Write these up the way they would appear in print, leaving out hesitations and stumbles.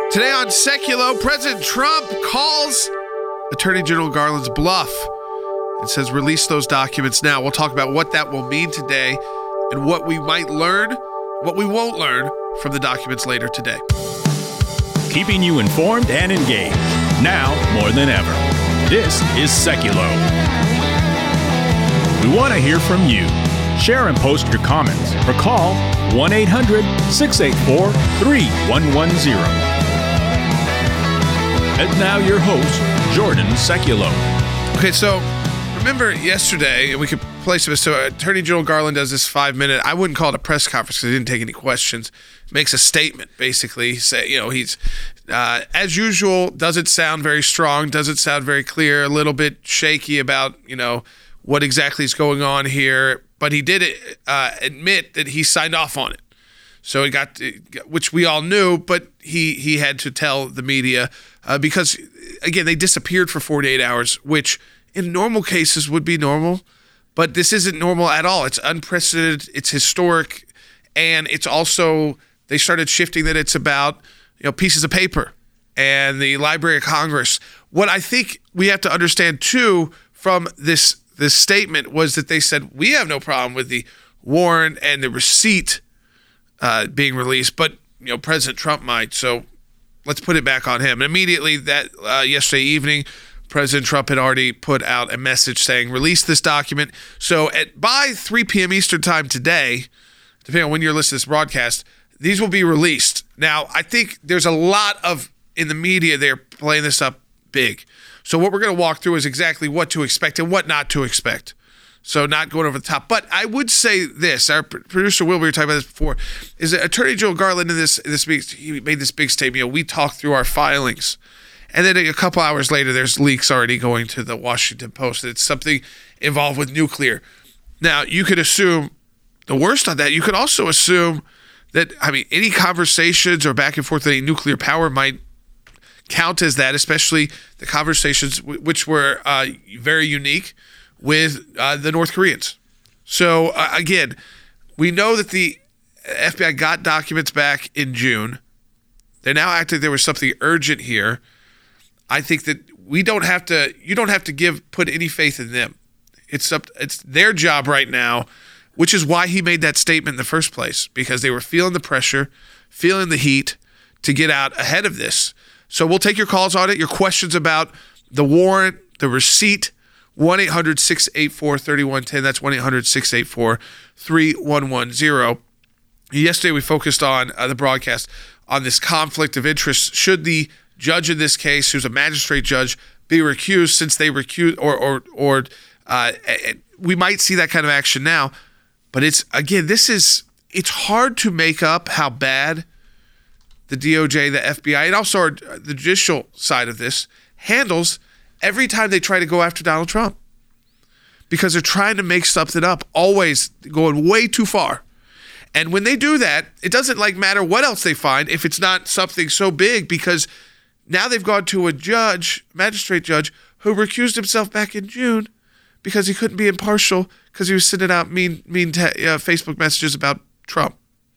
Today on Seculo, President Trump calls Attorney General Garland's bluff and says release those documents now. We'll talk about what that will mean today and what we might learn, what we won't learn from the documents later today. Keeping you informed and engaged, now more than ever. This is Seculo. We want to hear from you. Share and post your comments or call 1-800-684-3110. And now your host, Jordan Seculo. Okay, so remember yesterday, and we could play some. So Attorney General Garland does this 5-minute. I wouldn't call it a press conference because he didn't take any questions. Makes a statement, basically. He's as usual. Doesn't sound very strong. Doesn't sound very clear. A little bit shaky about what exactly is going on here. But he did admit that he signed off on it. So it got, which we all knew, but he had to tell the media because, again, they disappeared for 48 hours, which in normal cases would be normal, but this isn't normal at all. It's unprecedented, it's historic, and it's also, they started shifting that it's about pieces of paper and the Library of Congress. What I think we have to understand, too, from this statement was that they said, we have no problem with the warrant and the receipt being released, but President Trump might, so let's put it back on him. And immediately that yesterday evening, President Trump had already put out a message saying, release this document. So by 3 p.m. Eastern time today, depending on when you're listening to this broadcast, these will be released. Now, I think there's a lot in the media, they're playing this up big. So what we're going to walk through is exactly what to expect and what not to expect. So not going over the top. But I would say this, our producer Will, we were talking about this before, is that Attorney General Garland in this he made this big statement, we talked through our filings. And then a couple hours later, there's leaks already going to the Washington Post that it's something involved with nuclear. Now, you could assume the worst on that. You could also assume that, any conversations or back and forth with any nuclear power might count as that, especially the conversations which were very unique with the North Koreans. So, again, we know that the FBI got documents back in June. They're now acting there was something urgent here. I think that you don't have to put any faith in them. It's their job right now, which is why he made that statement in the first place, because they were feeling the pressure, feeling the heat to get out ahead of this. So we'll take your calls on it, your questions about the warrant, the receipt, 1-800-684-3110. That's 1-800-684-3110. Yesterday we focused on the broadcast on this conflict of interest. Should the judge in this case, who's a magistrate judge, be recused since they recused, or we might see that kind of action now. But it's hard to make up how bad the DOJ, the FBI, and also the judicial side of this handles every time they try to go after Donald Trump, because they're trying to make something up, always going way too far. And when they do that, it doesn't matter what else they find if it's not something so big, because now they've gone to a magistrate judge, who recused himself back in June because he couldn't be impartial because he was sending out mean Facebook messages about Trump.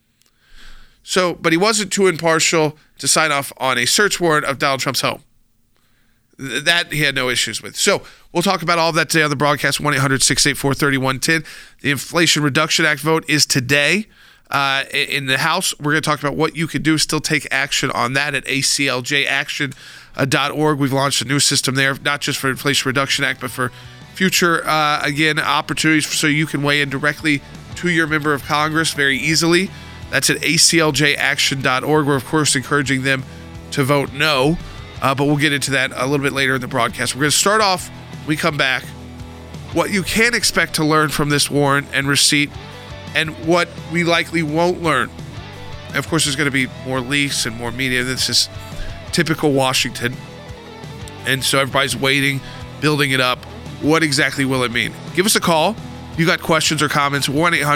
So, but he wasn't too impartial to sign off on a search warrant of Donald Trump's home. That he had no issues with. So we'll talk about all of that today on the broadcast, 1-800-684-3110. The Inflation Reduction Act vote is today in the House. We're going to talk about what you can do, still take action on that at acljaction.org. We've launched a new system there, not just for Inflation Reduction Act, but for future, opportunities so you can weigh in directly to your member of Congress very easily. That's at acljaction.org. We're, of course, encouraging them to vote no. But we'll get into that a little bit later in the broadcast. We're going to start off, when we come back, what you can expect to learn from this warrant and receipt, and what we likely won't learn. And of course, there's going to be more leaks and more media. This is typical Washington. And so everybody's waiting, building it up. What exactly will it mean? Give us a call. You got questions or comments,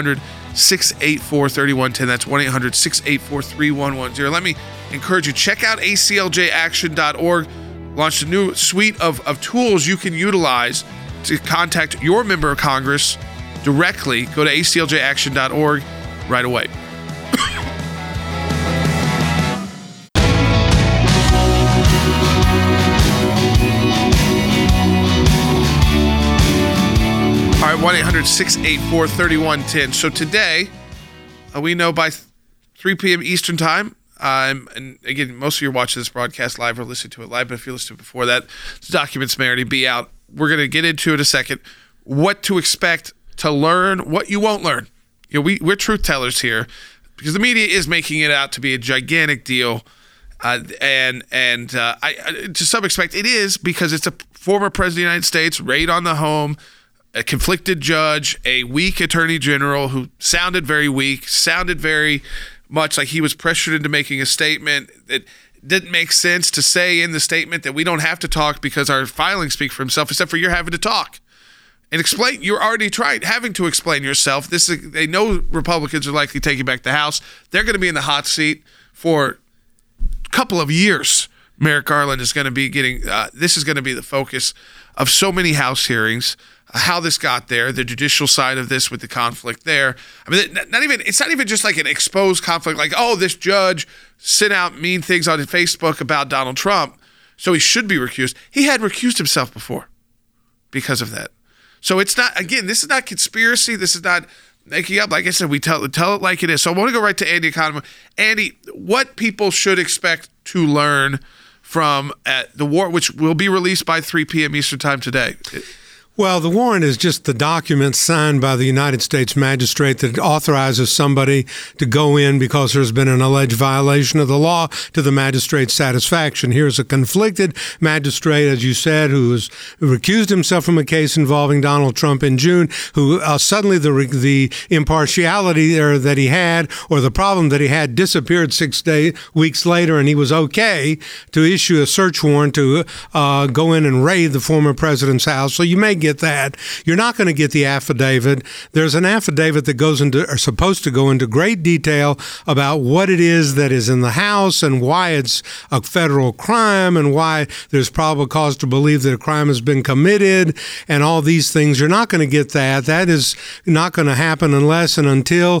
1-800-684-3110. That's 1-800-684-3110. Let me encourage you, check out acljaction.org. Launched a new suite of tools you can utilize to contact your member of Congress directly. Go to acljaction.org right away. 1-800-684-3110. So today, we know by 3 p.m. Eastern Time, and again, most of you are watching this broadcast live or listening to it live, but if you listen to it before that, the documents may already be out. We're going to get into it in a second. What to expect to learn, what you won't learn. You know, we're truth tellers here because the media is making it out to be a gigantic deal. And to some extent, it is because it's a former president of the United States, raid on the home, a conflicted judge, a weak attorney general who sounded very weak, sounded very much like he was pressured into making a statement that didn't make sense to say in the statement that we don't have to talk because our filings speak for himself, except for you're having to talk and explain. You're already having to explain yourself. They know Republicans are likely taking back the House. They're going to be in the hot seat for a couple of years. Merrick Garland is going to be getting, this is going to be the focus of so many House hearings, how this got there, the judicial side of this with the conflict there. I mean, it's not even just like an exposed conflict, like, oh, this judge sent out mean things on Facebook about Donald Trump, so he should be recused. He had recused himself before because of that. So it's not, again, this is not conspiracy. This is not making up. Like I said, we tell it like it is. So I want to go right to Andy Economou. Andy, what people should expect to learn from the warrant, which will be released by 3 p.m. Eastern Time today? Well, the warrant is just the document signed by the United States magistrate that authorizes somebody to go in because there's been an alleged violation of the law to the magistrate's satisfaction. Here's a conflicted magistrate, as you said, who has recused himself from a case involving Donald Trump in June, who suddenly the impartiality there that he had, or the problem that he had, disappeared 6 weeks later, and he was okay to issue a search warrant to go in and raid the former president's house. So you may get that. You're not going to get the affidavit. There's an affidavit that are supposed to go into great detail about what it is that is in the house and why it's a federal crime and why there's probable cause to believe that a crime has been committed and all these things. You're not going to get that. That is not going to happen unless and until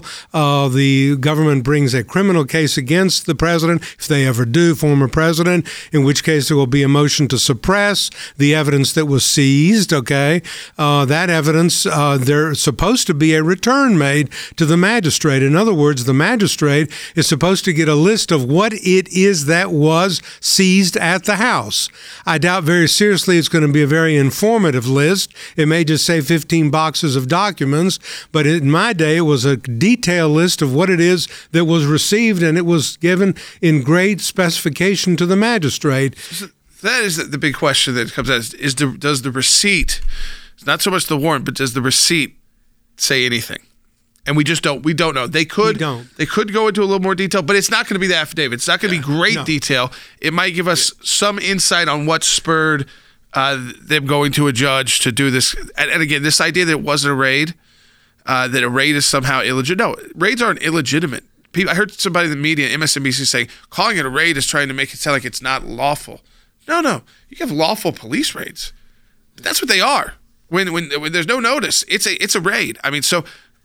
the government brings a criminal case against the president, if they ever do, former president, in which case there will be a motion to suppress the evidence that was seized, okay? That evidence, there's supposed to be a return made to the magistrate. In other words, the magistrate is supposed to get a list of what it is that was seized at the house. I doubt very seriously it's going to be a very informative list. It may just say 15 boxes of documents, but in my day, it was a detailed list of what it is that was received, and it was given in great specification to the magistrate. That is the big question that comes out does the receipt, not so much the warrant, but does the receipt say anything? And we don't know. They could go into a little more detail, but it's not going to be the affidavit. It's not going to be great detail. It might give us some insight on what spurred them going to a judge to do this. And again, this idea that it wasn't a raid, that a raid is somehow illegitimate. No, raids aren't illegitimate. I heard somebody in the media, MSNBC, saying calling it a raid is trying to make it sound like it's not lawful. No. You have lawful police raids. That's what they are. When there's no notice, it's a raid. I mean, so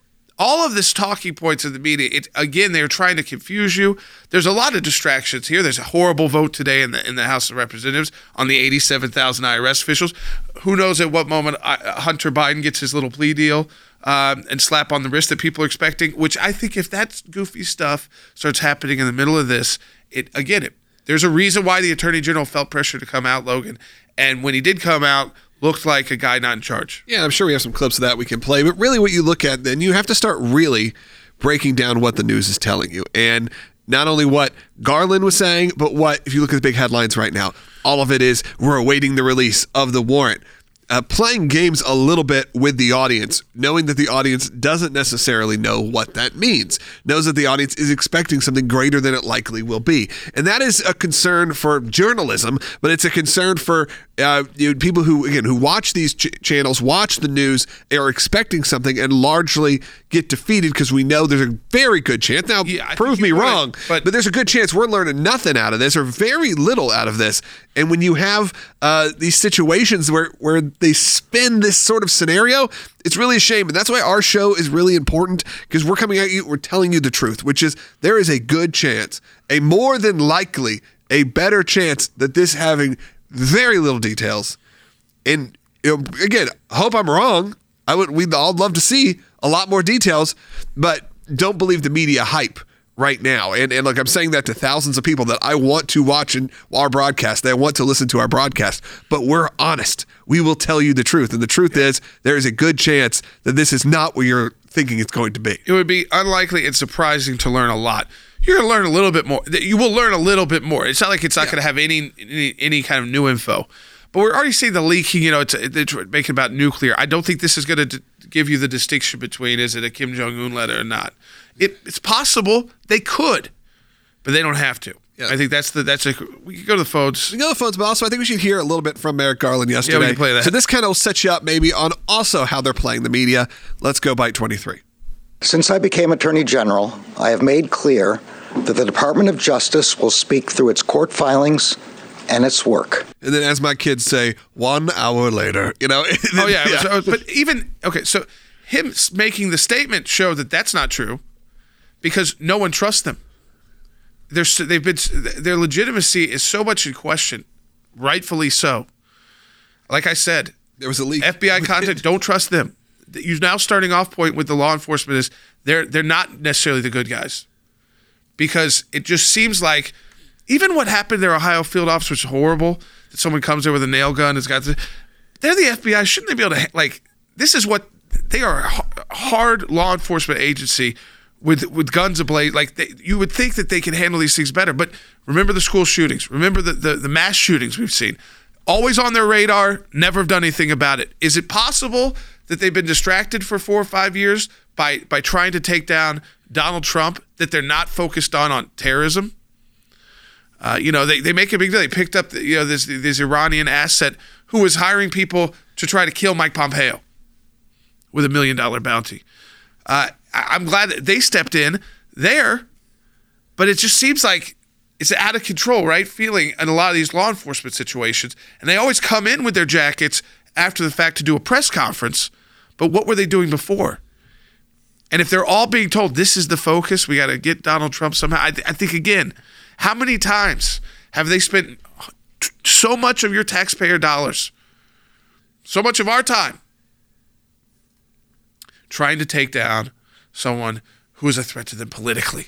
all of this talking points of the media, they're trying to confuse you. There's a lot of distractions here. There's a horrible vote today in the House of Representatives on the 87,000 IRS officials. Who knows at what moment Hunter Biden gets his little plea deal and slap on the wrist that people are expecting, which I think if that goofy stuff starts happening in the middle of this, there's a reason why the Attorney General felt pressure to come out, Logan. And when he did come out, looked like a guy not in charge. Yeah, I'm sure we have some clips of that we can play. But really what you look at, then you have to start really breaking down what the news is telling you. And not only what Garland was saying, but what, if you look at the big headlines right now, all of it is we're awaiting the release of the warrant. Playing games a little bit with the audience, knowing that the audience doesn't necessarily know what that means, knows that the audience is expecting something greater than it likely will be. And that is a concern for journalism, but it's a concern for people who watch these channels, watch the news, are expecting something and largely get defeated because we know there's a very good chance. Now, prove me wrong, but there's a good chance we're learning nothing out of this or very little out of this. And when you have these situations where they spin this sort of scenario, it's really a shame. And that's why our show is really important, because we're coming at you, we're telling you the truth, which is there is a good chance, a more than likely, a better chance that this having very little details. And again, I hope I'm wrong. We'd all love to see a lot more details, but don't believe the media hype right now. And look, I'm saying that to thousands of people that I want to watch our broadcast. They want to listen to our broadcast, but we're honest. We will tell you the truth. And the truth is there is a good chance that this is not what you're thinking it's going to be. It would be unlikely and surprising to learn a lot. You're going to learn a little bit more. You will learn a little bit more. It's not like it's not going to have any kind of new info. But we're already seeing the leaking, it's making about nuclear. I don't think this is going to give you the distinction between is it a Kim Jong-un letter or not. It's possible they could, but they don't have to. Yeah. I think we can go to the phones. We can go to the phones, but also I think we should hear a little bit from Merrick Garland yesterday. Yeah, we can play that. So this kind of will set you up maybe on also how they're playing the media. Let's go Bite 23. Since I became Attorney General, I have made clear that the Department of Justice will speak through its court filings and its work. And then as my kids say, 1 hour later, Oh, yeah. So, but so him making the statement showed that that's not true because no one trusts them. Their legitimacy is so much in question, rightfully so. Like I said, there was a leak. FBI content, don't trust them. You're now starting off point with the law enforcement is they're not necessarily the good guys because it just seems like even what happened to their Ohio field officer was horrible. That someone comes there with a nail gun. They're the FBI. Shouldn't they be able to this is what they are a hard law enforcement agency with guns ablaze. You would think that they can handle these things better. But remember the school shootings. Remember the mass shootings we've seen. Always on their radar, never have done anything about it. Is it possible that they've been distracted for 4 or 5 years by trying to take down Donald Trump, that they're not focused on terrorism? They make a big deal. They picked up this Iranian asset who was hiring people to try to kill Mike Pompeo with $1 million bounty. I'm glad that they stepped in there, but it just seems like it's out of control, right? Feeling in a lot of these law enforcement situations. And they always come in with their jackets after the fact to do a press conference. But what were they doing before? And if they're all being told this is the focus, we got to get Donald Trump somehow. I think, again, how many times have they spent so much of your taxpayer dollars, so much of our time, trying to take down someone who is a threat to them politically?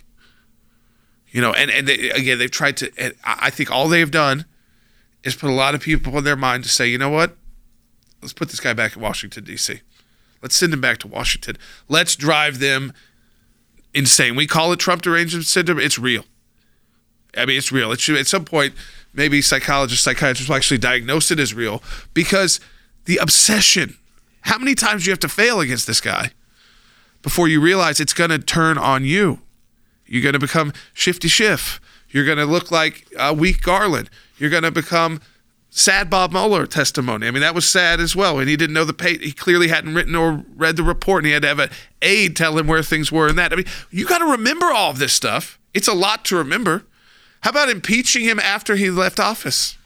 They've tried to, and I think all they've done is put a lot of people in their mind to say, you know what? Let's put this guy back in Washington, D.C. Let's send him back to Washington. Let's drive them insane. We call it Trump derangement syndrome. It's real. I mean, it's real. It should, at some point, maybe psychiatrists will actually diagnose it as real because the obsession. How many times do you have to fail against this guy before you realize it's going to turn on you? You're going to become Shifty Schiff. You're going to look like weak Garland. You're going to become sad Bob Mueller testimony. I mean, that was sad as well. And he didn't know he clearly hadn't written or read the report, and he had to have an aide tell him where things were and that. I mean, you got to remember all of this stuff. It's a lot to remember. How about impeaching him after he left office?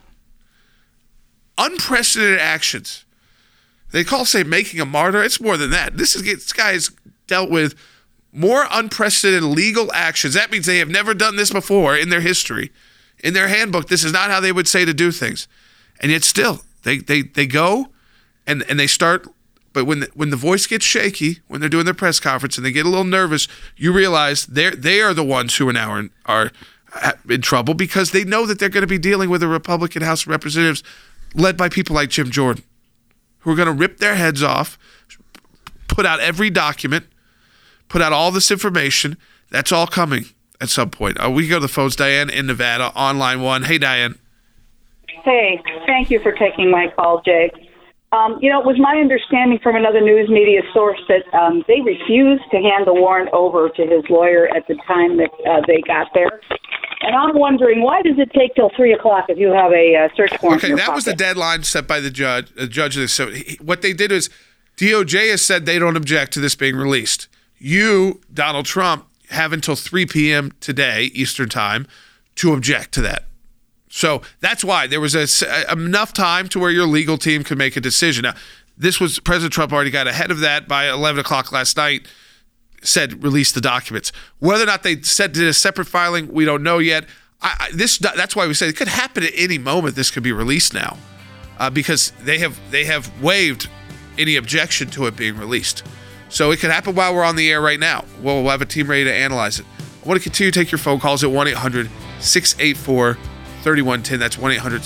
Unprecedented actions. They say making a martyr. It's more than that. This guy has dealt with more unprecedented legal actions. That means they have never done this before in their history. In their handbook, this is not how they would say to do things. And yet still, they go and they start. But when the voice gets shaky, when they're doing their press conference and they get a little nervous, you realize they are the ones who now are in trouble because they know that they're going to be dealing with a Republican House of Representatives led by people like Jim Jordan, who are going to rip their heads off, put out every document, put out all this information. That's all coming at some point. We go to the phones. Diane in Nevada on line 1. Hey, Diane. Hey, thank you for taking my call, Jay. It was my understanding from another news media source that they refused to hand the warrant over to his lawyer at the time that they got there. And I'm wondering, why does it take till 3 o'clock if you have a search warrant? Okay, that was the deadline set by the judge. So what they did is DOJ has said they don't object to this being released. You, Donald Trump, have until 3 p.m. today, Eastern time, to object to that. So that's why there was enough time to where your legal team could make a decision. Now, President Trump already got ahead of that by 11 o'clock last night, said release the documents. Whether or not they did a separate filing, we don't know yet. That's why we say it could happen at any moment. This could be released now because they have waived any objection to it being released. So it could happen while we're on the air right now. We'll have a team ready to analyze it. I want to continue to take your phone calls at 1-800-684-3110. That's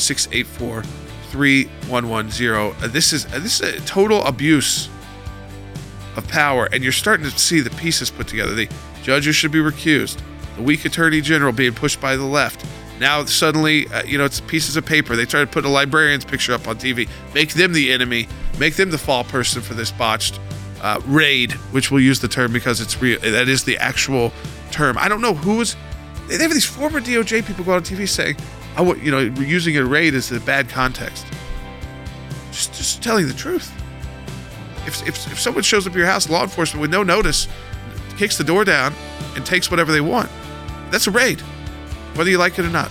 1-800-684-3110. This is a total abuse of power, and you're starting to see the pieces put together. The judges should be recused. The weak attorney general being pushed by the left. Now suddenly, it's pieces of paper. They try to put a librarian's picture up on TV, make them the enemy, make them the fall person for this botched raid, which we'll use the term because it's real. That is the actual term. I don't know they have these former DOJ people go on TV saying, using a raid is a bad context. Just telling the truth. If someone shows up at your house, law enforcement with no notice, kicks the door down and takes whatever they want, that's a raid, whether you like it or not.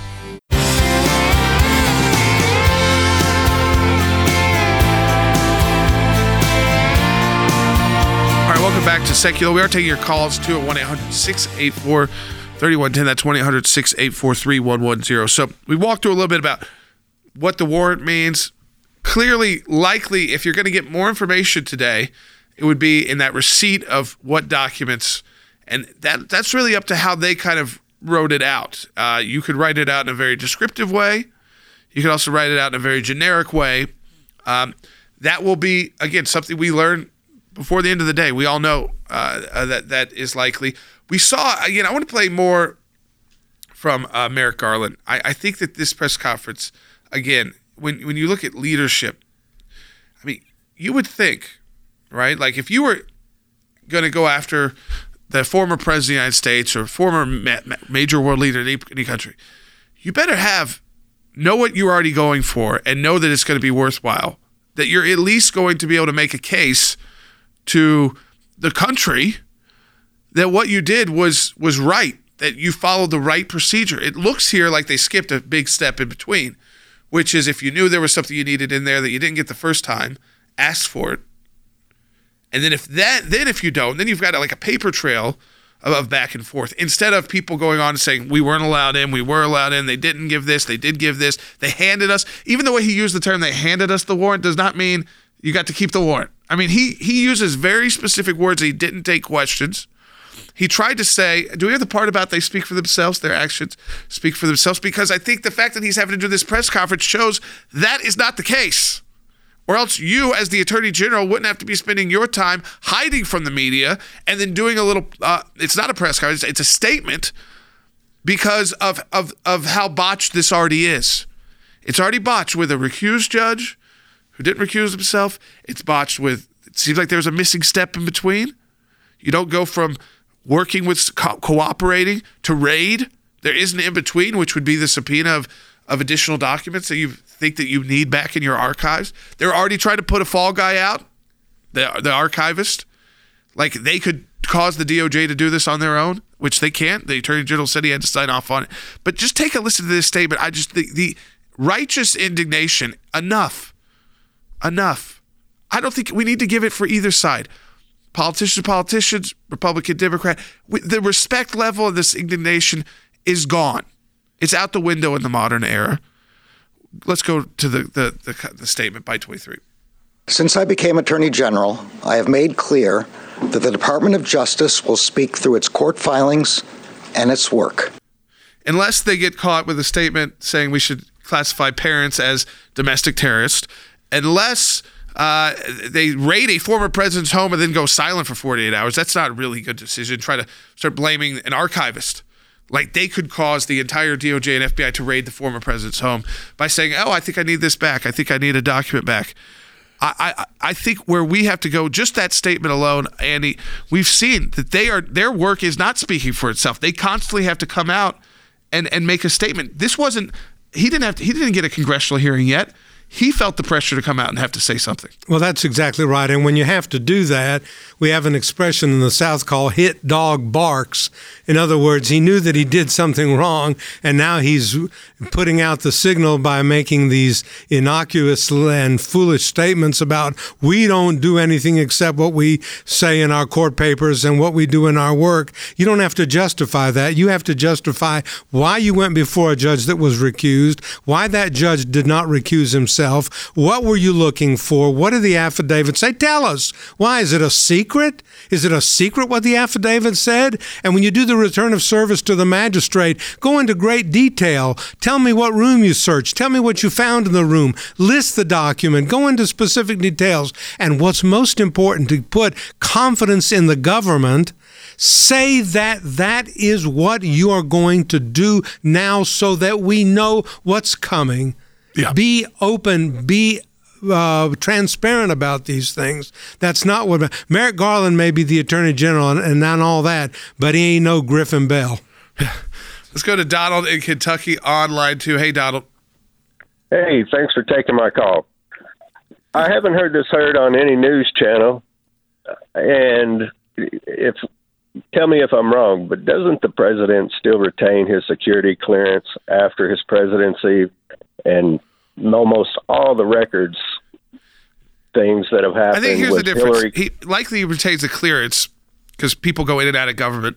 Welcome back to Secular. We are taking your calls too at 1-800-684-3110. That's 1-800-684-3110. So we walked through a little bit about what the warrant means. Clearly, likely, if you're going to get more information today, it would be in that receipt of what documents. And that's really up to how they kind of wrote it out. You could write it out in a very descriptive way. You could also write it out in a very generic way. That will be, again, something we learn before the end of the day. We all know that is likely. We saw, again, I want to play more from Merrick Garland. I think that this press conference, again, when you look at leadership, I mean, you would think, right? Like if you were going to go after the former president of the United States or former major world leader in any country, you better know what you're already going for and know that it's going to be worthwhile, that you're at least going to be able to make a case to the country that what you did was right, that you followed the right procedure. It looks here like they skipped a big step in between, which is if you knew there was something you needed in there that you didn't get the first time, ask for it. And then if you don't, then you've got like a paper trail of back and forth. Instead of people going on and saying, we weren't allowed in, we were allowed in, they didn't give this, they did give this, they handed us, even the way he used the term, they handed us the warrant, does not mean you got to keep the warrant. I mean, he uses very specific words. He didn't take questions. He tried to say, do we have the part about they speak for themselves, their actions speak for themselves? Because I think the fact that he's having to do this press conference shows that is not the case. Or else you, as the Attorney General, wouldn't have to be spending your time hiding from the media and then doing a little, it's not a press conference, it's a statement because of how botched this already is. It's already botched with a recused judge who didn't recuse himself. It's botched with, it seems like there's a missing step in between. You don't go from working with cooperating to raid. There is an in-between, which would be the subpoena of additional documents that you think that you need back in your archives. They're already trying to put a fall guy out, the archivist. Like they could cause the DOJ to do this on their own, which they can't. The Attorney General said he had to sign off on it. But just take a listen to this statement. The righteous indignation, enough. I don't think we need to give it for either side. Politicians, Republican, Democrat. The respect level of this indignation is gone. It's out the window in the modern era. Let's go to the statement by 23. Since I became Attorney General, I have made clear that the Department of Justice will speak through its court filings and its work. Unless they get caught with a statement saying we should classify parents as domestic terrorists, unless they raid a former president's home and then go silent for 48 hours, that's not a really good decision. Try to start blaming an archivist. Like they could cause the entire DOJ and FBI to raid the former president's home by saying, I think I need this back. I think I need a document back. I think where we have to go, just that statement alone, Andy, we've seen that their work is not speaking for itself. They constantly have to come out and make a statement. He didn't get a congressional hearing yet. He felt the pressure to come out and have to say something. Well, that's exactly right. And when you have to do that, we have an expression in the South called hit dog barks. In other words, he knew that he did something wrong, and now he's putting out the signal by making these innocuous and foolish statements about we don't do anything except what we say in our court papers and what we do in our work. You don't have to justify that. You have to justify why you went before a judge that was recused, why that judge did not recuse himself, yourself, what were you looking for? What did the affidavit say? Tell us. Why? Is it a secret? Is it a secret what the affidavit said? And when you do the return of service to the magistrate, go into great detail. Tell me what room you searched. Tell me what you found in the room. List the document. Go into specific details. And what's most important, to put confidence in the government. Say that is what you are going to do now so that we know what's coming. Yeah. Be open, be transparent about these things. That's not what Merrick Garland may be the Attorney General and not all that, but he ain't no Griffin Bell. Let's go to Donald in Kentucky on line 2. Hey, Donald. Hey, thanks for taking my call. I haven't heard this heard on any news channel, and tell me if I'm wrong, but doesn't the president still retain his security clearance after his presidency, and almost all the records things that have happened? I think here's the difference. Hillary. He likely retains the clearance because people go in and out of government,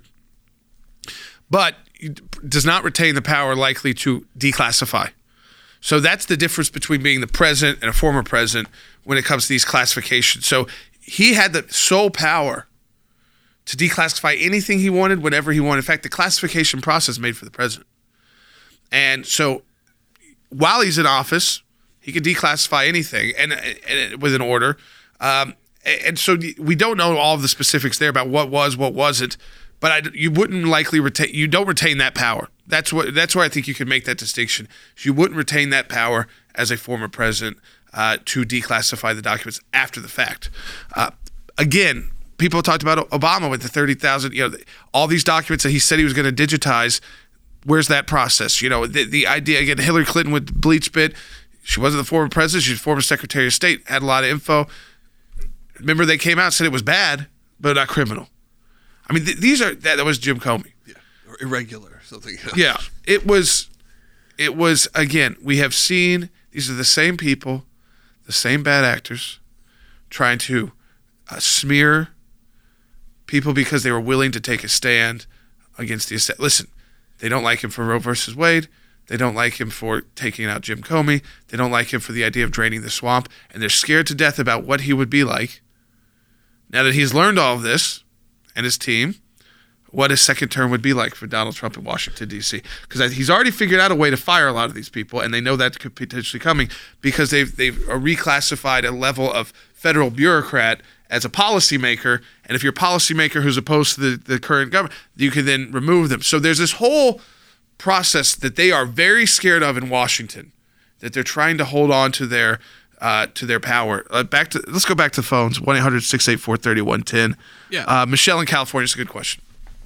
but he does not retain the power likely to declassify. So that's the difference between being the president and a former president when it comes to these classifications. So he had the sole power to declassify anything he wanted, whenever he wanted. In fact, the classification process is made for the president. And so while he's in office, he can declassify anything and with an order. And so we don't know all of the specifics there about what was, what wasn't, but you wouldn't likely retain, you don't retain that power. That's where I think you can make that distinction. You wouldn't retain that power as a former president to declassify the documents after the fact. Again, people talked about Obama with the 30,000, all these documents that he said he was going to digitize. Where's that process? The idea, again, Hillary Clinton with BleachBit, she wasn't the former president, she was former Secretary of State, had a lot of info. Remember, they came out and said it was bad, but not criminal. I mean, that was Jim Comey. Yeah, or irregular or something. Yeah, it was, again, we have seen, these are the same people, the same bad actors, trying to smear people because they were willing to take a stand against the estate. Listen, they don't like him for Roe versus Wade. They don't like him for taking out Jim Comey. They don't like him for the idea of draining the swamp. And they're scared to death about what he would be like. Now that he's learned all of this, and his team, what his second term would be like for Donald Trump in Washington, D.C. Because he's already figured out a way to fire a lot of these people, and they know that could potentially coming because they've reclassified a level of federal bureaucrat as a policymaker, and if you're a policymaker who's opposed to the current government, you can then remove them. So there's this whole process that they are very scared of in Washington, that they're trying to hold on to their power. Let's go back to the phones. 1-800-684-3110. Yeah. Michelle in California is a good question.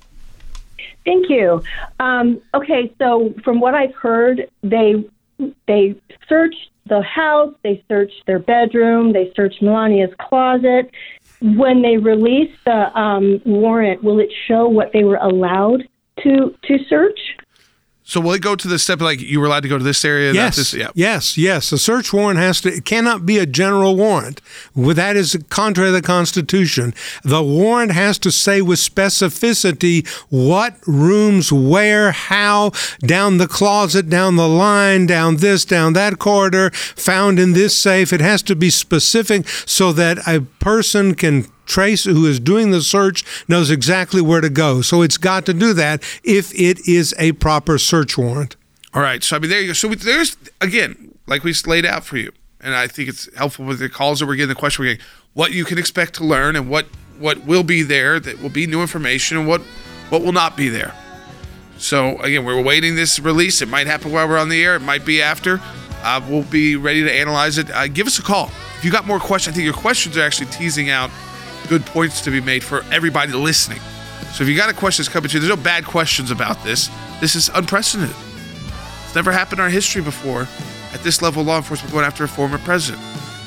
Thank you. Okay, so from what I've heard, they searched the house, they searched their bedroom, they searched Melania's closet. When they release the warrant, will it show what they were allowed to search? So will it go to the step like you were allowed to go to this area? Yes, yes. A search warrant it cannot be a general warrant. That is contrary to the Constitution. The warrant has to say with specificity what rooms, where, how, down the closet, down the line, down this, down that corridor, found in this safe. It has to be specific so that a person can trace who is doing the search knows exactly where to go. So it's got to do that if it is a proper search warrant. All right. So, I mean, there you go. So there's, again, like we laid out for you, and I think it's helpful with the calls that we're getting, the question we're getting, what you can expect to learn and what will be there that will be new information and what will not be there. So, again, we're awaiting this release. It might happen while we're on the air. It might be after. We'll be ready to analyze it. Give us a call. If you got more questions, I think your questions are actually teasing out good points to be made for everybody listening. So if you got a question that's coming to you, there's no bad questions about this. This is unprecedented. It's never happened in our history before at this level of law enforcement going after a former president.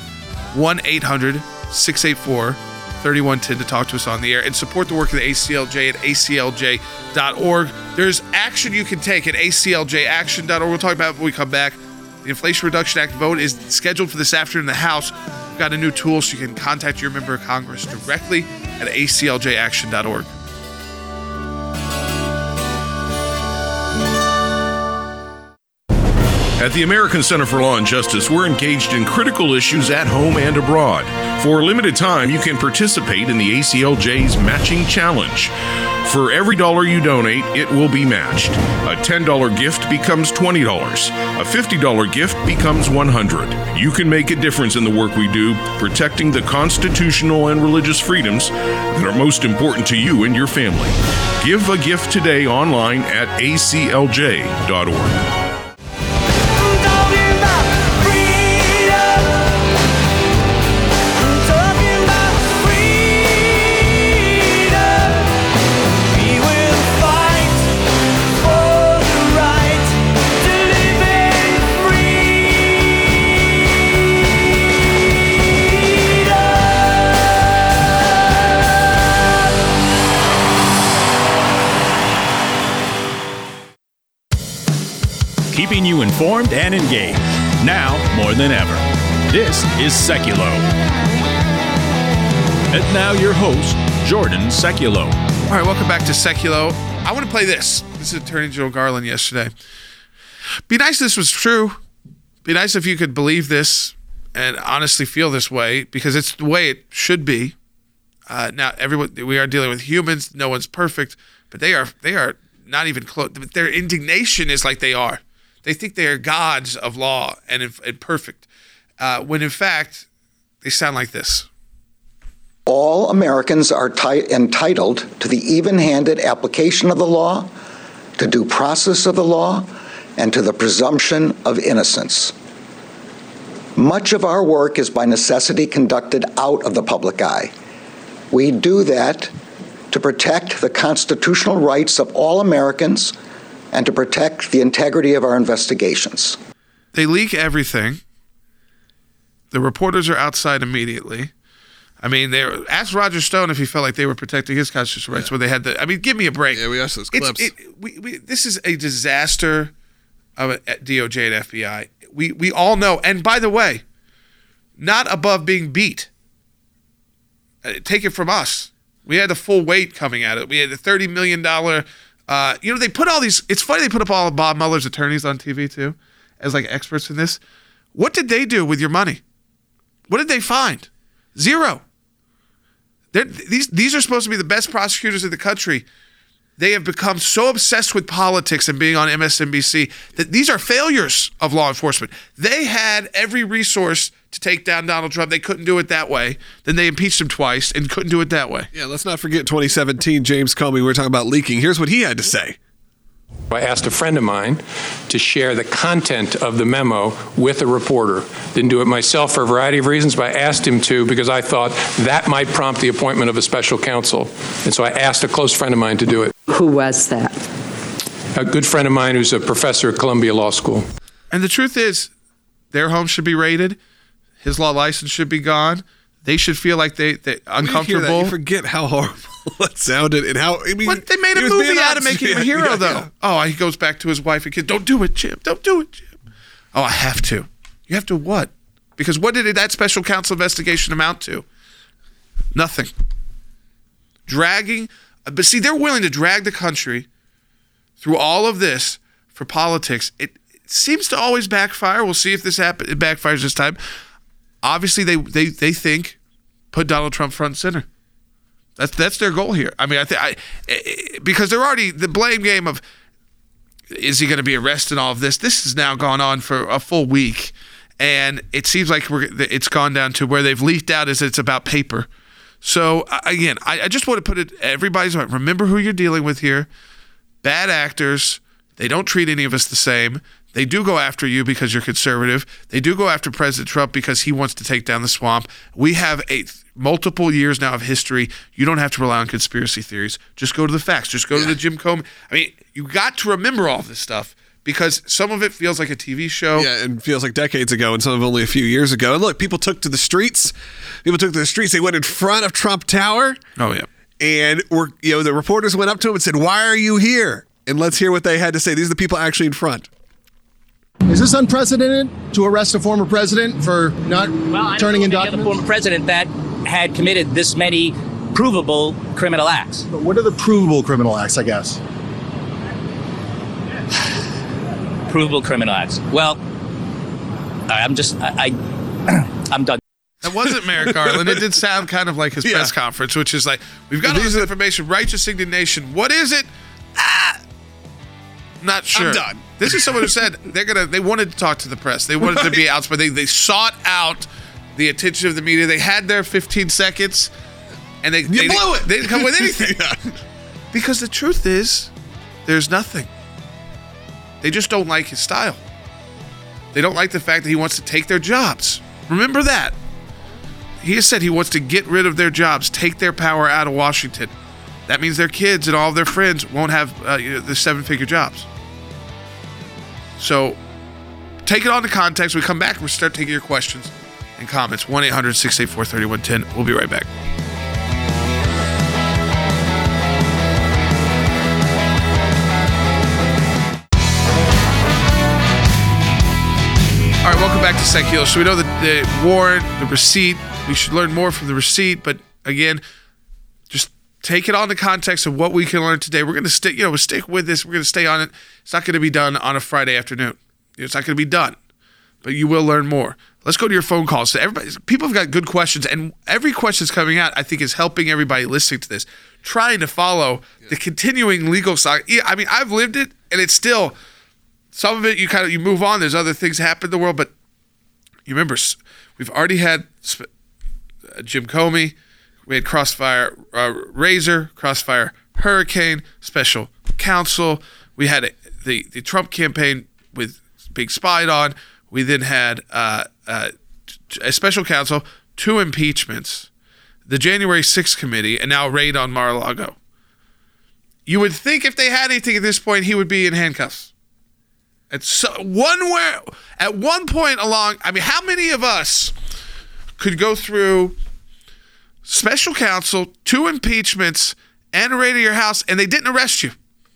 1-800-684-3110 to talk to us on the air and support the work of the ACLJ at aclj.org. There's action you can take at acljaction.org. We'll talk about it when we come back. The Inflation Reduction Act vote is scheduled for this afternoon in the House. We've got a new tool so you can contact your member of Congress directly at acljaction.org. At the American Center for Law and Justice, we're engaged in critical issues at home and abroad. For a limited time, you can participate in the ACLJ's Matching Challenge. For every dollar you donate, it will be matched. A $10 gift becomes $20. A $50 gift becomes $100. You can make a difference in the work we do, protecting the constitutional and religious freedoms that are most important to you and your family. Give a gift today online at aclj.org. Keeping you informed and engaged, now more than ever. This is Seculo. And now your host, Jordan Seculo. All right, welcome back to Seculo. I want to play this. This is Attorney General Garland yesterday. Be nice if this was true. Be nice if you could believe this and honestly feel this way, because it's the way it should be. Now, we are dealing with humans. No one's perfect, but they are not even close. Their indignation is like they are. They think they are gods of law and perfect, when in fact, they sound like this. All Americans are entitled to the even-handed application of the law, to due process of the law, and to the presumption of innocence. Much of our work is by necessity conducted out of the public eye. We do that to protect the constitutional rights of all Americans and to protect the integrity of our investigations. They leak everything. The reporters are outside immediately. I mean, asked Roger Stone if he felt like they were protecting his constitutional rights when they had give me a break. Yeah, we asked those clips. This is a disaster of DOJ and FBI. We all know. And by the way, not above being beat. Take it from us. We had the full weight coming at it. We had the $30 million. They put all these. It's funny they put up all of Bob Mueller's attorneys on TV too, as like experts in this. What did they do with your money? What did they find? Zero. These are supposed to be the best prosecutors in the country. They have become so obsessed with politics and being on MSNBC that these are failures of law enforcement. They had every resource to take down Donald Trump. They couldn't do it that way. Then they impeached him twice and couldn't do it that way. Yeah, let's not forget 2017, James Comey. We were talking about leaking. Here's what he had to say. I asked a friend of mine to share the content of the memo with a reporter. Didn't do it myself for a variety of reasons, but I asked him to because I thought that might prompt the appointment of a special counsel. And so I asked a close friend of mine to do it. Who was that? A good friend of mine who's a professor at Columbia Law School. And the truth is, their home should be raided. His law license should be gone. They should feel like they uncomfortable. You forget how horrible that sounded and how. I mean, but they made a movie out of making him a hero, though. Yeah. Oh, he goes back to his wife and kids. Don't do it, Jim. Don't do it, Jim. Oh, I have to. You have to what? Because what did that special counsel investigation amount to? Nothing. Dragging. But see, they're willing to drag the country through all of this for politics. It seems to always backfire. We'll see if this it backfires this time. Obviously, they think put Donald Trump front and center. That's their goal here. I mean, because they're already the blame game of is he going to be arrested? All of this. This has now gone on for a full week, and it seems like it's gone down to where they've leaked out is it's about paper. So again, I just want to put it everybody's right. Remember who you're dealing with here. Bad actors. They don't treat any of us the same. They do go after you because you're conservative. They do go after President Trump because he wants to take down the swamp. We have multiple years now of history. You don't have to rely on conspiracy theories. Just go to the facts. Just go to the Jim Comey. I mean, you got to remember all this stuff because some of it feels like a TV show. Yeah, and feels like decades ago and some of only a few years ago. And look, people took to the streets. They went in front of Trump Tower. Oh, yeah. And the reporters went up to him and said, "Why are you here?" And let's hear what they had to say. These are the people actually in front. Is this unprecedented to arrest a former president for not turning in documents? A former president that had committed this many provable criminal acts. But what are the provable criminal acts, I guess? Provable criminal acts. Well, I'm done. That wasn't Merrick Garland. It did sound kind of like his press conference, which is like, we've got all this information, righteous indignation. What is it? Not sure. I'm done. This is someone who said they wanted to talk to the press. They wanted to be outspoken. They sought out the attention of the media. They had their 15 seconds, and they blew it. They didn't come with anything. Because the truth is, there's nothing. They just don't like his style. They don't like the fact that he wants to take their jobs. Remember that. He has said he wants to get rid of their jobs, take their power out of Washington. That means their kids and all of their friends won't have the 7-figure jobs. So take it on to context. When we come back, we'll start taking your questions and comments. 1-800-684-3110. We'll be right back. All right, welcome back to Secular. So we know that the warrant, the receipt, we should learn more from the receipt. But again, just take it on the context of what we can learn today. We're going to stick with this. We're going to stay on it. It's not going to be done on a Friday afternoon. It's not going to be done, but you will learn more. Let's go to your phone calls. So people have got good questions, and every question that's coming out, I think, is helping everybody listening to this, trying to follow the continuing legal side. I mean, I've lived it, and it's still, some of it you move on. There's other things happen in the world, but you remember, we've already had Jim Comey. We had Crossfire Razor, Crossfire Hurricane, special counsel. We had the Trump campaign with being spied on. We then had a special counsel, 2 impeachments, the January 6th committee, and now a raid on Mar-a-Lago. You would think if they had anything at this point, he would be in handcuffs. At one point along, I mean, how many of us could go through special counsel, 2 impeachments, and a raid of your house, and they didn't arrest you?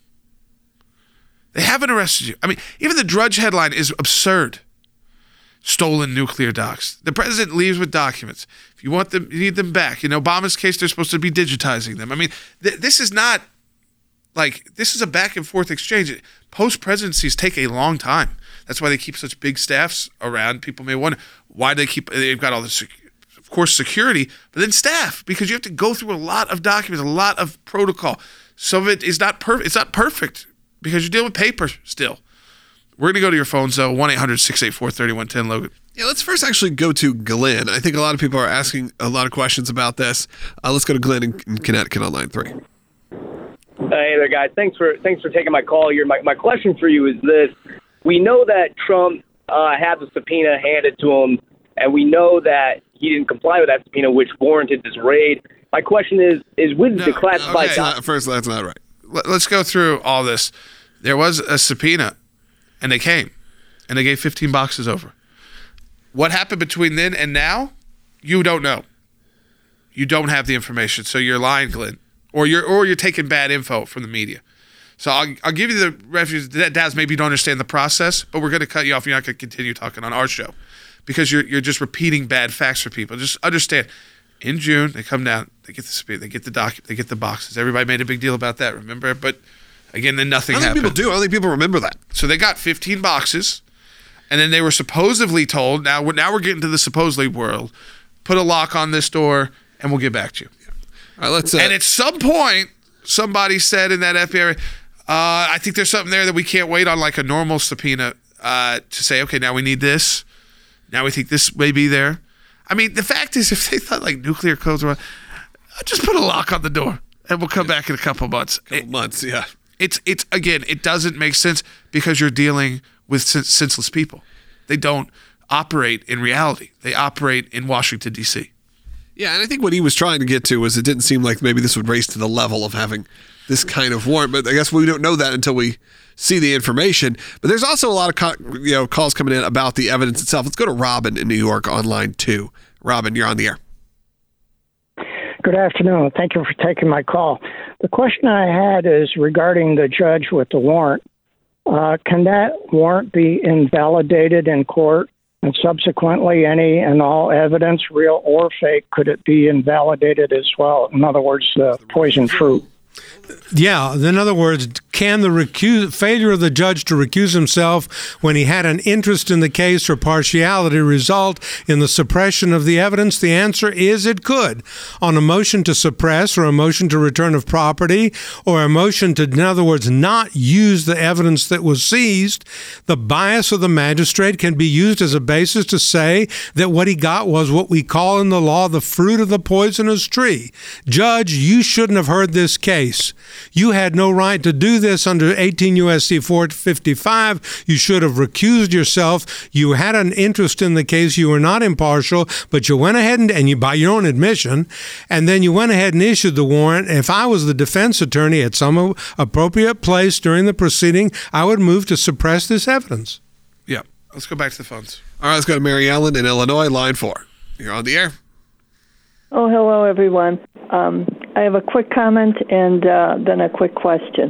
They haven't arrested you. I mean, even the Drudge headline is absurd. Stolen nuclear docs. The president leaves with documents. If you want them, you need them back. In Obama's case, they're supposed to be digitizing them. I mean, this is not like, this is a back and forth exchange. Post-presidencies take a long time. That's why they keep such big staffs around. People may wonder why they've got all this, of course, security, but then staff, because you have to go through a lot of documents, a lot of protocol. Some of it is not perfect. It's not perfect because you're dealing with paper still. We're going to go to your phones, though, 1-800-684-3110, Logan. Yeah, let's first actually go to Glenn. I think a lot of people are asking a lot of questions about this. Let's go to Glenn in Connecticut on line 3. Hey there, guys. Thanks for taking my call here. My question for you is this. We know that Trump had the subpoena handed to him, and we know that he didn't comply with that subpoena, which warranted this raid. My question is with the classified documents. First, that's not right. Let's go through all this. There was a subpoena, and they came, and they gave 15 boxes over. What happened between then and now, you don't know. You don't have the information, so you're lying, Glenn, or you're taking bad info from the media. So I'll give you the refuge. Daz, maybe you don't understand the process, but we're going to cut you off. You're not going to continue talking on our show because you're just repeating bad facts for people. Just understand. In June, they come down, they get the subpoena, they get the document, they get the boxes. Everybody made a big deal about that, remember? But again, then nothing happened. I don't think people do. I don't think people remember that. So they got 15 boxes, and then they were supposedly told, now we're getting to the supposedly world, put a lock on this door, and we'll get back to you. All right, and at some point, somebody said in that FBI, I think there's something there that we can't wait on, like a normal subpoena, to say, okay, now we need this. Now we think this may be there. I mean, the fact is, if they thought like nuclear codes were, just put a lock on the door, and we'll come back in a couple months. Yeah. It's again, it doesn't make sense because you're dealing with senseless people. They don't operate in reality. They operate in Washington, D.C. Yeah, and I think what he was trying to get to was it didn't seem like maybe this would raise to the level of having this kind of warrant, but I guess we don't know that until we see the information. But there's also a lot of calls coming in about the evidence itself. Let's go to Robin in New York on line 2. Robin, you're on the air. Good afternoon. Thank you for taking my call. The question I had is regarding the judge with the warrant. Can that warrant be invalidated in court? And subsequently, any and all evidence, real or fake, could it be invalidated as well? In other words, the poison fruit. Yeah. In other words, Can the failure of the judge to recuse himself when he had an interest in the case or partiality result in the suppression of the evidence? The answer is it could. On a motion to suppress or a motion to return of property or a motion to, in other words, not use the evidence that was seized, the bias of the magistrate can be used as a basis to say that what he got was what we call in the law the fruit of the poisonous tree. Judge, you shouldn't have heard this case. You had no right to do this under 18 U.S.C. 455. You should have recused yourself. You had an interest in the case. You were not impartial, but you went ahead and you, by your own admission, and then you went ahead and issued the warrant. If I was the defense attorney at some appropriate place during the proceeding, I would move to suppress this evidence. Yeah. Let's go back to the phones. All right, let's go to Mary Ellen in Illinois, line 4. You're on the air. Oh, hello, everyone. I have a quick comment and then a quick question.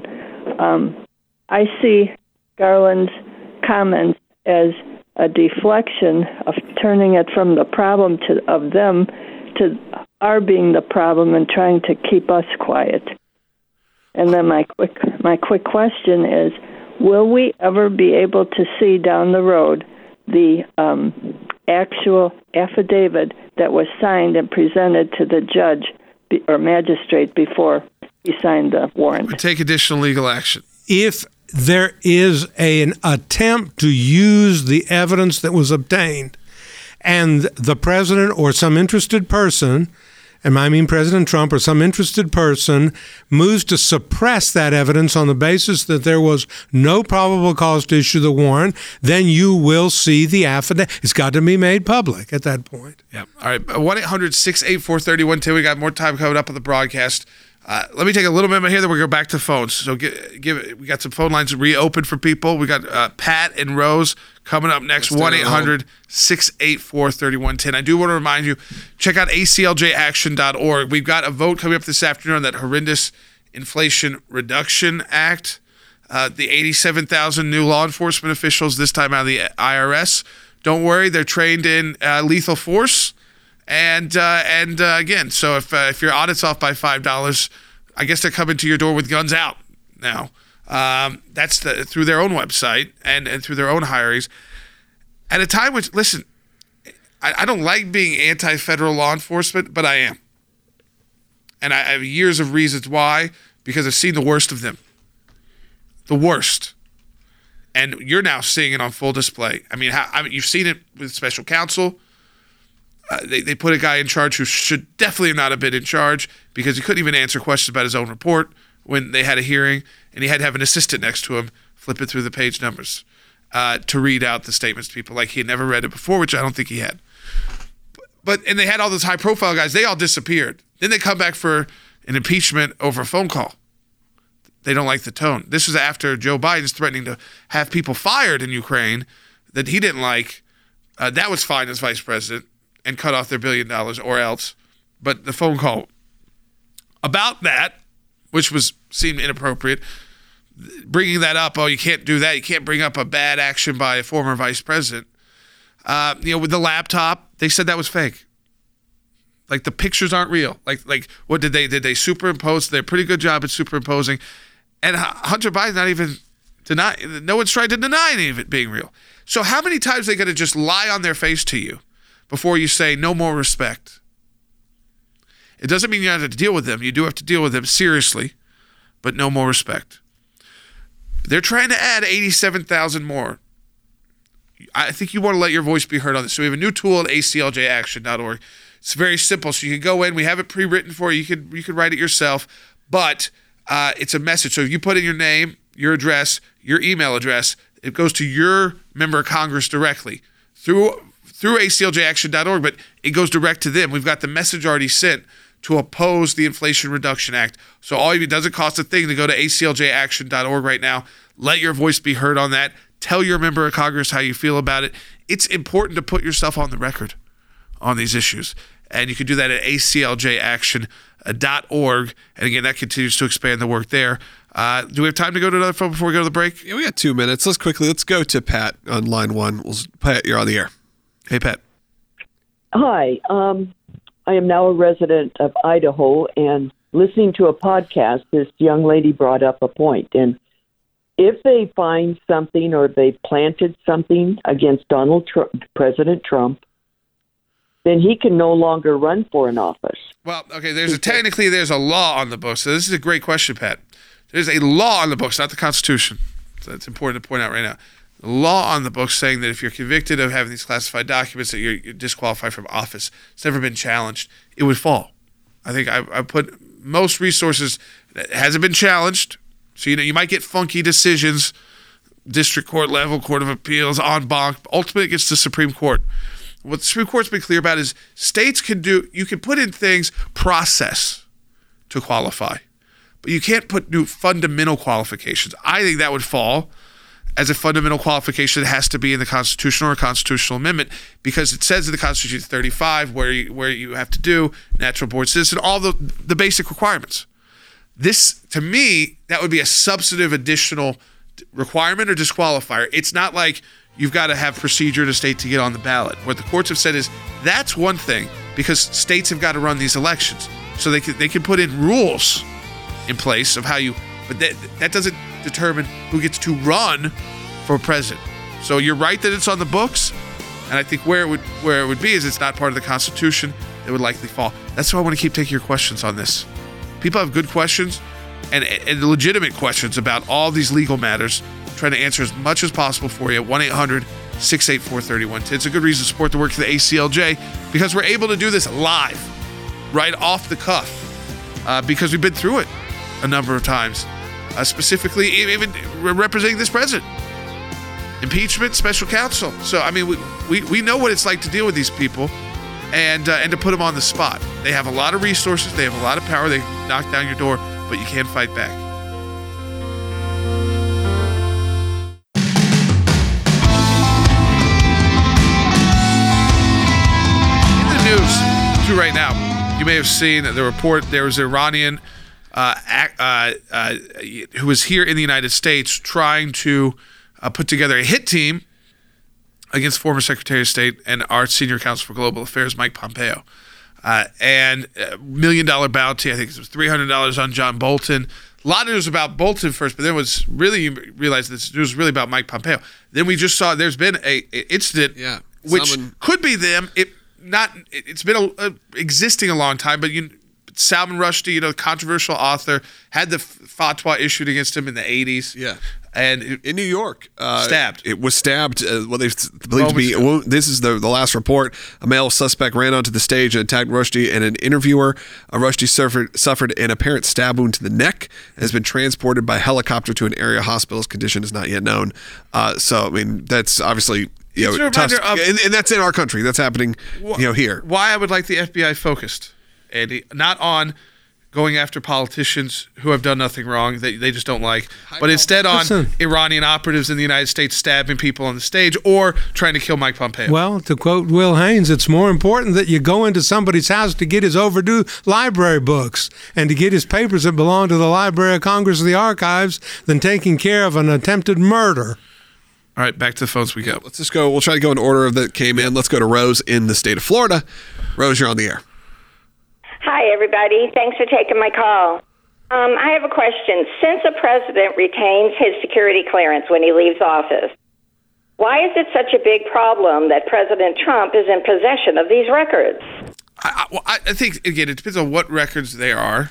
I see Garland's comments as a deflection of turning it from the problem of them to our being the problem and trying to keep us quiet. And then my quick question is, will we ever be able to see down the road the actual affidavit that was signed and presented to the judge or magistrate before he signed the warrant? We take additional legal action. If there is an attempt to use the evidence that was obtained and the president or some interested person, and I mean President Trump or some interested person, moves to suppress that evidence on the basis that there was no probable cause to issue the warrant, then you will see the affidavit. It's got to be made public at that point. Yeah. All right. 1-800-684-3110. We got more time coming up on the broadcast. Let me take a little minute here, then we'll go back to phones. So we got some phone lines reopened for people. We got Pat and Rose coming up next. 1-800-684-3110. I do want to remind you, check out acljaction.org. We've got a vote coming up this afternoon on that horrendous Inflation Reduction Act. The 87,000 new law enforcement officials, this time out of the IRS. Don't worry, they're trained in lethal force. And again, so if your audit's off by $5, I guess they're coming to your door with guns out now. That's through their own website and through their own hirings. At a time which, listen, I don't like being anti-federal law enforcement, but I am. And I have years of reasons why, because I've seen the worst of them. The worst. And you're now seeing it on full display. I mean, you've seen it with special counsel. They put a guy in charge who should definitely not have been in charge because he couldn't even answer questions about his own report when they had a hearing, and he had to have an assistant next to him flipping through the page numbers to read out the statements to people like he had never read it before, which I don't think he had. And they had all those high-profile guys. They all disappeared. Then they come back for an impeachment over a phone call. They don't like the tone. This was after Joe Biden's threatening to have people fired in Ukraine that he didn't like. That was fine as vice president. And cut off their $1 billion or else. But the phone call about that, which seemed inappropriate, bringing that up, you can't do that. You can't bring up a bad action by a former vice president. With the laptop, they said that was fake. Like the pictures aren't real. Like what did they superimpose? They did a pretty good job at superimposing. And Hunter Biden's not even denying. No one's tried to deny any of it being real. So how many times are they going to just lie on their face to you before you say no more respect? It doesn't mean you have to deal with them. You do have to deal with them seriously, but no more respect. They're trying to add 87,000 more. I think you want to let your voice be heard on this. So we have a new tool at acljaction.org. It's very simple. So you can go in. We have it pre-written for you. You can write it yourself, but it's a message. So if you put in your name, your address, your email address, it goes to your member of Congress directly through acljaction.org, but it goes direct to them. We've got the message already sent to oppose the Inflation Reduction Act. So it doesn't cost a thing to go to acljaction.org right now. Let your voice be heard on that. Tell your member of Congress how you feel about it. It's important to put yourself on the record on these issues. And you can do that at acljaction.org. And again, that continues to expand the work there. Do we have time to go to another phone before we go to the break? Yeah, we got 2 minutes. Let's go to Pat on line 1. Pat, you're on the air. Hey, Pat. Hi. I am now a resident of Idaho, and listening to a podcast, this young lady brought up a point, and if they find something or they planted something against President Trump, then he can no longer run for an office. Well, okay, there's a law on the books. So this is a great question, Pat. There's a law on the books, not the Constitution. So that's important to point out right now. The law on the books saying that if you're convicted of having these classified documents, that you're disqualified from office. It's never been challenged. It would fall. I think I put most resources. It hasn't been challenged. So, you might get funky decisions, district court level, court of appeals, en banc. Ultimately, it gets to Supreme Court. What the Supreme Court's been clear about is states you can put in things, process to qualify, but you can't put new fundamental qualifications. I think that would fall as a fundamental qualification that has to be in the Constitution or a constitutional amendment, because it says in the Constitution 35 where you have to do natural born citizen, all the basic requirements. This, to me, that would be a substantive additional requirement or disqualifier. It's not like you've got to have procedure in a state to get on the ballot. What the courts have said is that's one thing, because states have got to run these elections. So they can put in rules in place of how you, but that doesn't determine who gets to run for president. So you're right that it's on the books, and I think where it would be is it's not part of the Constitution. It would likely fall. That's why I want to keep taking your questions on this. People have good questions and legitimate questions about all these legal matters. I'm trying to answer as much as possible for you at 1-800-684-3110. It's a good reason to support the work of the ACLJ, because we're able to do this live, right off the cuff, because we've been through it a number of times, specifically even representing this president. Impeachment, special counsel. So, I mean, we know what it's like to deal with these people and to put them on the spot. They have a lot of resources. They have a lot of power. They knock down your door, but you can't fight back. In the news, through right now, you may have seen the report. There was an Iranian who was here in the United States trying to put together a hit team against former Secretary of State and our senior counsel for global affairs, Mike Pompeo. And $1 million bounty, I think it was $300 on John Bolton. A lot of news about Bolton first, but then was really, you realize this news was really about Mike Pompeo. Then we just saw there's been a incident, which could be them. It's been existing a long time, but Salman Rushdie, the controversial author, had the fatwa issued against him in the 80s. Yeah. And in New York, stabbed. It was stabbed. What they believe to be. This is the last report. A male suspect ran onto the stage and attacked Rushdie and an interviewer. Rushdie suffered an apparent stab wound to the neck and has been transported by helicopter to an area hospital. His condition is not yet known. So, I mean, that's obviously tough. And that's in our country. That's happening here. Why I would like the FBI focused, Andy, not on going after politicians who have done nothing wrong that they just don't like, but instead on Iranian operatives in the United States stabbing people on the stage or trying to kill Mike Pompeo. Well, to quote Will Haynes, it's more important that you go into somebody's house to get his overdue library books and to get his papers that belong to the Library of Congress or the archives than taking care of an attempted murder. All right, back to the phones we go. Let's just go. We'll try to go in order that came in. Let's go to Rose in the state of Florida. Rose, you're on the air. Hi, everybody. Thanks for taking my call. I have a question. Since a president retains his security clearance when he leaves office, why is it such a big problem that President Trump is in possession of these records? I think, again, it depends on what records they are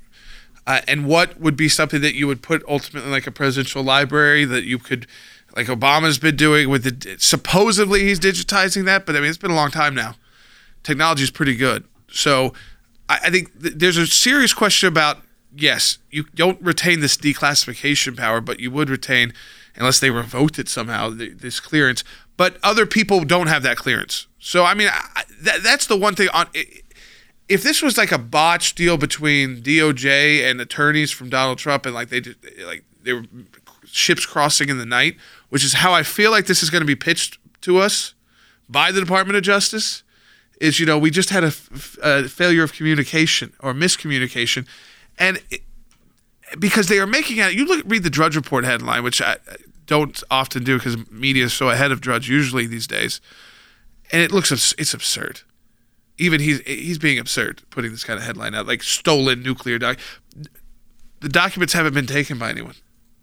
and what would be something that you would put ultimately like a presidential library that you could, like Obama's been doing with supposedly he's digitizing that, but I mean, it's been a long time now. Technology is pretty good. So I think there's a serious question about, yes, you don't retain this declassification power, but you would retain, unless they revoked it somehow, this clearance. But other people don't have that clearance. So, I mean, that's the one thing. If this was like a botched deal between DOJ and attorneys from Donald Trump and they were ships crossing in the night, which is how I feel like this is going to be pitched to us by the Department of Justice, is, we just had a failure of communication or miscommunication. And because they are making out, read the Drudge Report headline, which I don't often do because media is so ahead of Drudge usually these days. And it's absurd. Even he's being absurd putting this kind of headline out, like stolen nuclear the documents haven't been taken by anyone.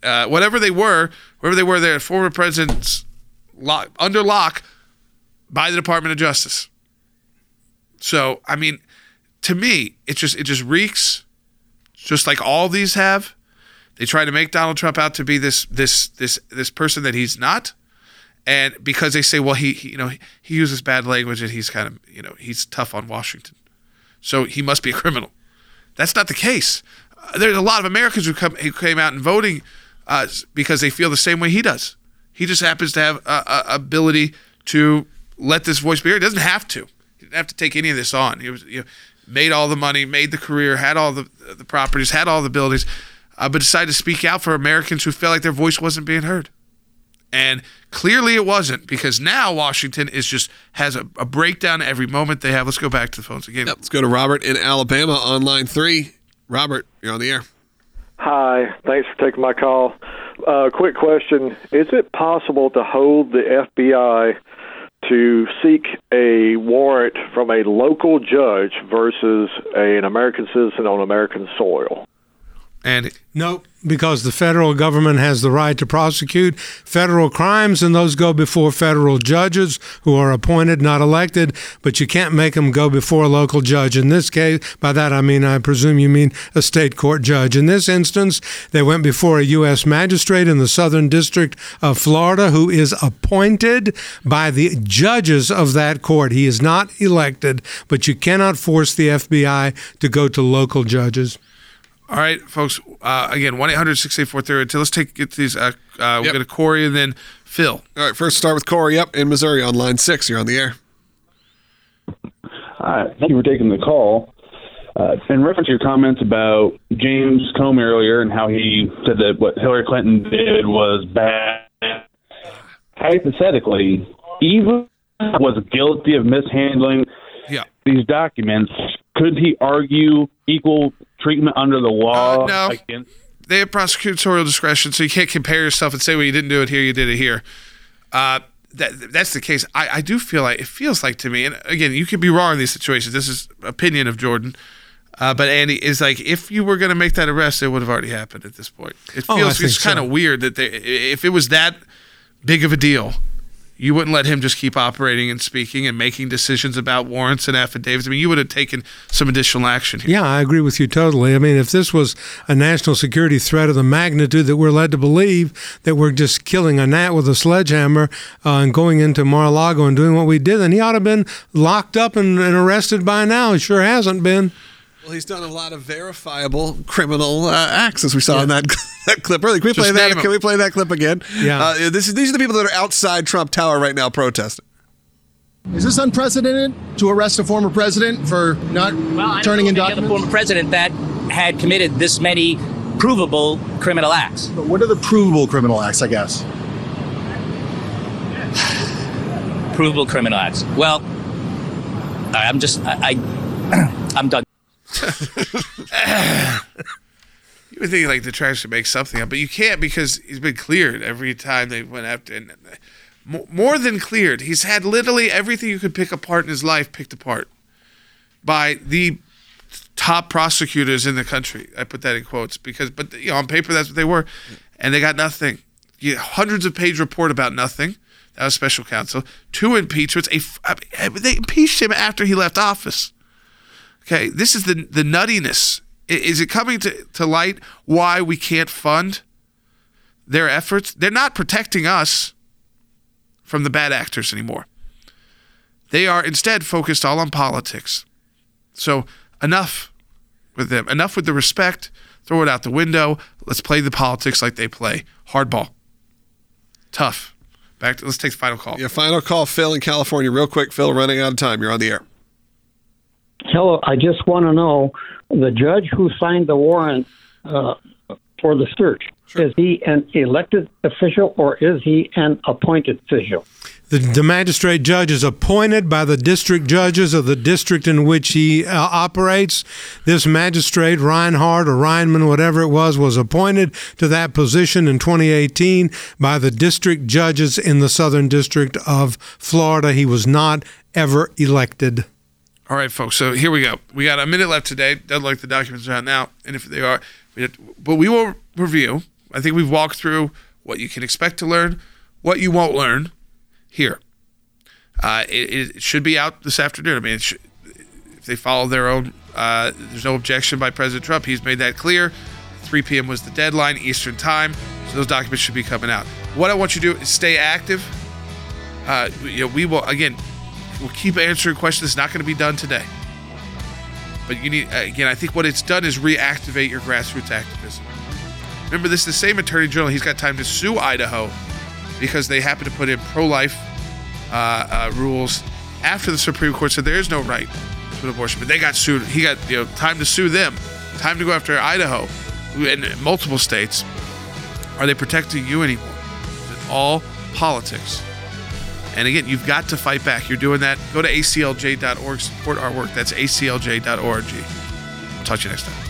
whatever they were, they're former presidents under lock by the Department of Justice. So, I mean, to me, it just reeks, just like all these have. They try to make Donald Trump out to be this person that he's not, and because they say, well, he uses bad language and he's kind of he's tough on Washington, so he must be a criminal. That's not the case. There's a lot of Americans who came out and voting because they feel the same way he does. He just happens to have a ability to let this voice be heard. He doesn't have to. He didn't have to take any of this on. He was made all the money, made the career, had all the properties, had all the buildings, but decided to speak out for Americans who felt like their voice wasn't being heard. And clearly it wasn't, because now Washington has a breakdown every moment they have. Let's go back to the phones again. Yep, let's go to Robert in Alabama on line 3. Robert, you're on the air. Hi, thanks for taking my call. Quick question. Is it possible to hold the FBI to seek a warrant from a local judge versus an American citizen on American soil? And no, because the federal government has the right to prosecute federal crimes, and those go before federal judges who are appointed, not elected, but you can't make them go before a local judge. In this case, by that I presume you mean a state court judge. In this instance, they went before a U.S. magistrate in the Southern District of Florida who is appointed by the judges of that court. He is not elected, but you cannot force the FBI to go to local judges. All right, folks. Again, 1-800-684-30. Let's get these. We'll go to Corey and then Phil. All right, first start with Corey. Yep, in Missouri on line 6. You're on the air. Hi, thank you for taking the call. In reference to your comments about James Comey earlier and how he said that what Hillary Clinton did was bad, hypothetically, even was guilty of mishandling these documents, could he argue equal treatment under the law? No. They have prosecutorial discretion, so you can't compare yourself and say, well, you didn't do it here, you did it here. That's the case. I do feel like, it feels like to me, and again, you could be wrong in these situations. This is opinion of Jordan. But Andy, is like, if you were going to make that arrest, it would have already happened at this point. It feels kind of weird that if it was that big of a deal, you wouldn't let him just keep operating and speaking and making decisions about warrants and affidavits. I mean, you would have taken some additional action here. Yeah, I agree with you totally. I mean, if this was a national security threat of the magnitude that we're led to believe, that we're just killing a gnat with a sledgehammer and going into Mar-a-Lago and doing what we did, then he ought to have been locked up and arrested by now. He sure hasn't been. Well, he's done a lot of verifiable criminal acts, as we saw in that clip earlier. Can we play that? Can we play that clip again? Yeah. These are the people that are outside Trump Tower right now protesting. Is this unprecedented to arrest a former president for not turning in documents? The former president that had committed this many provable criminal acts. But what are the provable criminal acts, I guess? Provable criminal acts. Well, I'm done. You would think like the trash should make something up, but you can't, because he's been cleared every time they went after. And more than cleared, he's had literally everything you could pick apart in his life picked apart by the top prosecutors in the country. I put that in quotes but on paper that's what they were, and they got nothing. Hundreds of page report about nothing. That was special counsel. 2 impeachments. They impeached him after he left office. Okay, this is the nuttiness. Is it coming to light why we can't fund their efforts? They're not protecting us from the bad actors anymore. They are instead focused all on politics. So enough with them. Enough with the respect. Throw it out the window. Let's play the politics like they play. Hardball. Tough. Let's take the final call. Yeah, final call. Phil in California. Real quick, Phil, running out of time. You're on the air. Hello, I just want to know, the judge who signed the warrant for the search, is he an elected official or is he an appointed official? The magistrate judge is appointed by the district judges of the district in which he operates. This magistrate, Reinhardt or Reinman, whatever it was appointed to that position in 2018 by the district judges in the Southern District of Florida. He was not ever elected. All right, folks, so here we go. We got a minute left today. Doesn't like the documents are out now, and if they are, but we will review. I think we've walked through what you can expect to learn, what you won't learn here. It should be out this afternoon. I mean, if they follow their own, there's no objection by President Trump. He's made that clear. 3 p.m. was the deadline, Eastern time, so those documents should be coming out. What I want you to do is stay active. We will, again, we'll keep answering questions. It's not going to be done today. But you need, again, I think what it's done is reactivate your grassroots activism. Remember, this is the same Attorney General. He's got time to sue Idaho because they happen to put in pro-life rules after the Supreme Court said there is no right to an abortion. But they got sued. He got time to sue them, time to go after Idaho and multiple states. Are they protecting you anymore? It's all politics. And again, you've got to fight back. You're doing that. Go to aclj.org. Support our work. That's aclj.org. I'll talk to you next time.